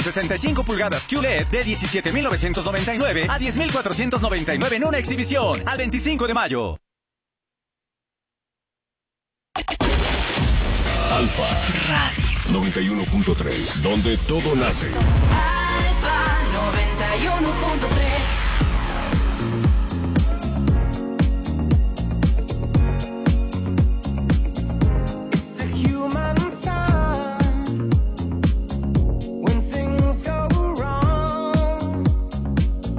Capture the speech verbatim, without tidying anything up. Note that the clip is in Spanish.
sesenta y cinco pulgadas Q L E D de diecisiete mil novecientos noventa y nueve a diez mil cuatrocientos noventa y nueve en una exhibición. Al veinticinco de mayo. Alfa Radio noventa y uno punto tres, donde todo nace. Alfa noventa y uno punto tres.